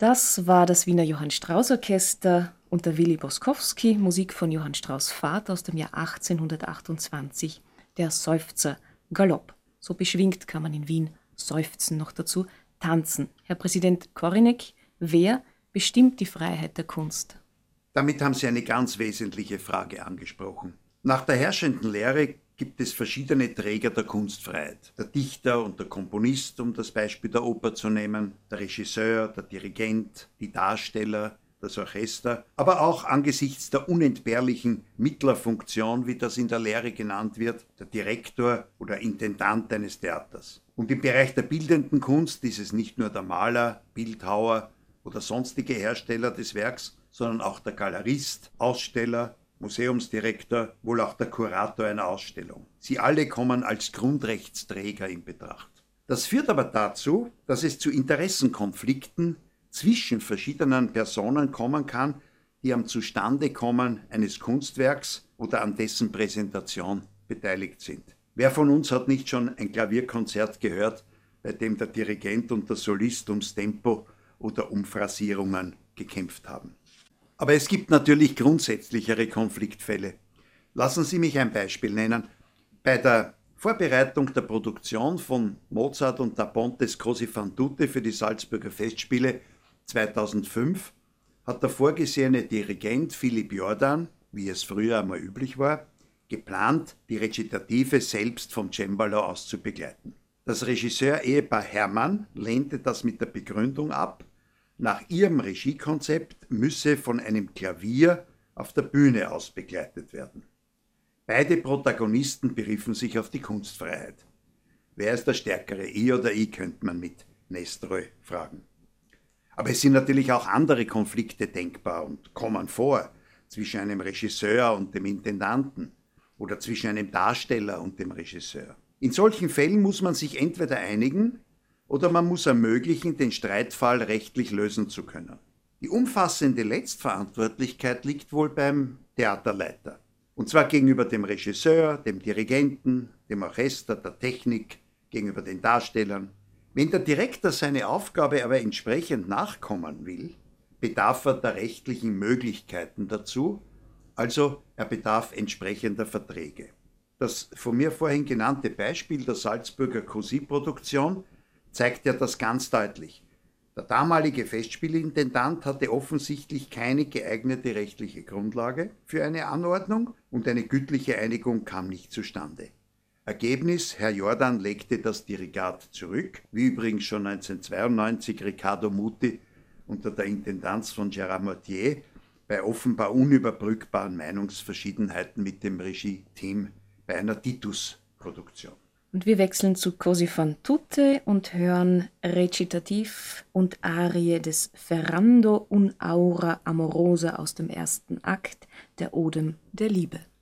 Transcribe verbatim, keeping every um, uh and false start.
Das war das Wiener Johann Strauss Orchester unter Willi Boskowski, Musik von Johann Strauss Vater aus dem Jahr achtzehnhundertachtundzwanzig, der Seufzer Galopp. So beschwingt kann man in Wien seufzen, noch dazu tanzen. Herr Präsident Korinek, wer bestimmt die Freiheit der Kunst? Damit haben Sie eine ganz wesentliche Frage angesprochen. Nach der herrschenden Lehre gibt es verschiedene Träger der Kunstfreiheit. Der Dichter und der Komponist, um das Beispiel der Oper zu nehmen, der Regisseur, der Dirigent, die Darsteller, das Orchester, aber auch angesichts der unentbehrlichen Mittlerfunktion, wie das in der Lehre genannt wird, der Direktor oder Intendant eines Theaters. Und im Bereich der bildenden Kunst ist es nicht nur der Maler, Bildhauer oder sonstige Hersteller des Werks, sondern auch der Galerist, Aussteller, Museumsdirektor, wohl auch der Kurator einer Ausstellung. Sie alle kommen als Grundrechtsträger in Betracht. Das führt aber dazu, dass es zu Interessenkonflikten zwischen verschiedenen Personen kommen kann, die am Zustandekommen eines Kunstwerks oder an dessen Präsentation beteiligt sind. Wer von uns hat nicht schon ein Klavierkonzert gehört, bei dem der Dirigent und der Solist ums Tempo oder um Phrasierungen gekämpft haben? Aber es gibt natürlich grundsätzlichere Konfliktfälle. Lassen Sie mich ein Beispiel nennen. Bei der Vorbereitung der Produktion von Mozart und Da Pontes Così fan tutte für die Salzburger Festspiele zweitausendfünf hat der vorgesehene Dirigent Philipp Jordan, wie es früher einmal üblich war, geplant, die Rezitative selbst vom Cembalo aus zu begleiten. Das Regisseur-Ehepaar Herrmann lehnte das mit der Begründung ab, nach ihrem Regiekonzept müsse von einem Klavier auf der Bühne aus begleitet werden. Beide Protagonisten beriefen sich auf die Kunstfreiheit. Wer ist der Stärkere, ich oder ich, könnte man mit Nestroy fragen. Aber es sind natürlich auch andere Konflikte denkbar und kommen vor, zwischen einem Regisseur und dem Intendanten oder zwischen einem Darsteller und dem Regisseur. In solchen Fällen muss man sich entweder einigen, oder man muss ermöglichen, den Streitfall rechtlich lösen zu können. Die umfassende Letztverantwortlichkeit liegt wohl beim Theaterleiter. Und zwar gegenüber dem Regisseur, dem Dirigenten, dem Orchester, der Technik, gegenüber den Darstellern. Wenn der Direktor seine Aufgabe aber entsprechend nachkommen will, bedarf er der rechtlichen Möglichkeiten dazu, also er bedarf entsprechender Verträge. Das von mir vorhin genannte Beispiel der Salzburger Così-Produktion zeigt ja das ganz deutlich. Der damalige Festspielintendant hatte offensichtlich keine geeignete rechtliche Grundlage für eine Anordnung und eine gütliche Einigung kam nicht zustande. Ergebnis: Herr Jordan legte das Dirigat zurück, wie übrigens schon neunzehnhundertzweiundneunzig Riccardo Muti unter der Intendanz von Gérard Mortier bei offenbar unüberbrückbaren Meinungsverschiedenheiten mit dem Regie-Team bei einer Titus-Produktion. Und wir wechseln zu Così fan tutte und hören Rezitativ und Arie des Ferrando un aura amorosa aus dem ersten Akt der Odem der Liebe.